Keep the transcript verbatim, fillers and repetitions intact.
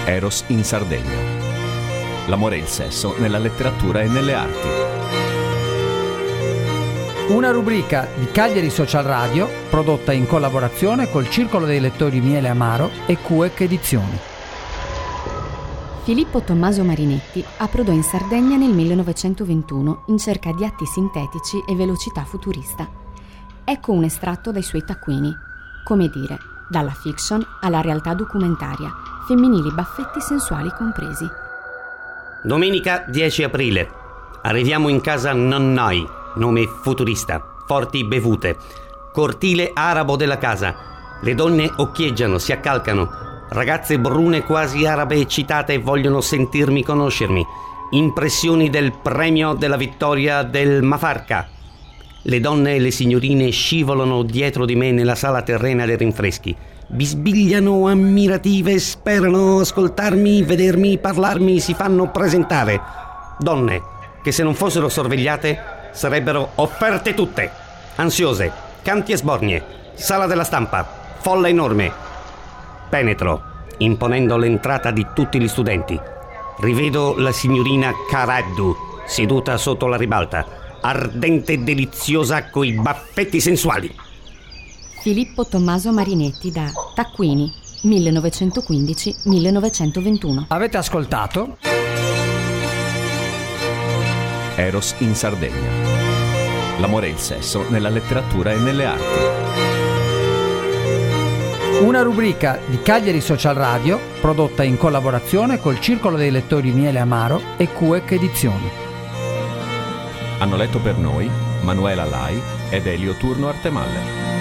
Eros in Sardegna. L'amore e il sesso nella letteratura e nelle arti. Una rubrica di Cagliari Social Radio prodotta in collaborazione col Circolo dei Lettori Miele Amaro e Q E C Edizioni. Filippo Tommaso Marinetti approdò in Sardegna nel millenovecentoventuno in cerca di atti sintetici e velocità futurista. Ecco un estratto dai suoi taccuini. Come dire, dalla fiction alla realtà documentaria, femminili baffetti sensuali compresi. Domenica dieci aprile. Arriviamo in casa Nonnoi, nome futurista, forti bevute. Cortile arabo della casa. Le donne occhieggiano, si accalcano. Ragazze brune quasi arabe eccitate vogliono sentirmi conoscermi. Impressioni del premio della vittoria del Mafarca. Le donne e le signorine scivolano dietro di me nella sala terrena dei rinfreschi. Bisbigliano ammirative, sperano ascoltarmi, vedermi, parlarmi, si fanno presentare. Donne che se non fossero sorvegliate sarebbero offerte tutte. Ansiose, canti e sbornie, sala della stampa, folla enorme. Penetro, imponendo l'entrata di tutti gli studenti. Rivedo la signorina Caraddu, seduta sotto la ribalta, ardente e deliziosa coi baffetti sensuali. Filippo Tommaso Marinetti da Taccuini, millenovecentoquindici millenovecentoventuno. Avete ascoltato? Eros in Sardegna. L'amore e il sesso nella letteratura e nelle arti. Una rubrica di Cagliari Social Radio prodotta in collaborazione col Circolo dei Lettori Miele Amaro e Q E C Edizioni. Hanno letto per noi Manuela Lai ed Elio Turno Artemalle.